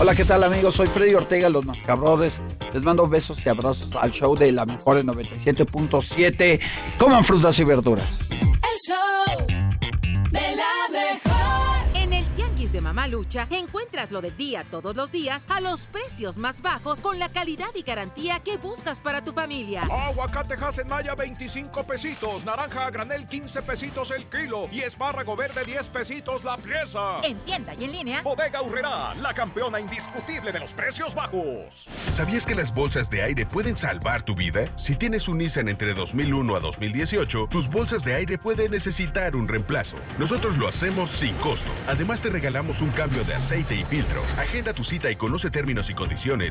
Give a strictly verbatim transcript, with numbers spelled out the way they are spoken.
Hola, ¿qué tal, amigos? Soy Freddy Ortega, los Mascabrothers. Les mando besos y abrazos al show de la mejor en noventa y siete punto siete. Coman frutas y verduras. El show de la mejor. En el Tianguis de Mamalucha encuentras lo del día todos los días a los precios más bajos con la calidad y garantía que buscas para tu familia. Aguacate Hasenmaya veinticinco pesitos, naranja a granel quince pesitos el kilo y espárrago verde diez pesitos la pieza. En tienda y en línea. Bodega Aurrerá, la campeona indiscutible de los precios bajos. ¿Sabías que las bolsas de aire pueden salvar tu vida? Si tienes un Nissan entre dos mil uno a dos mil dieciocho, tus bolsas de aire pueden necesitar un reemplazo. Nosotros lo hacemos sin costo. Además, te regalamos un cambio de aceite y filtros. Agenda tu cita y conoce términos y condiciones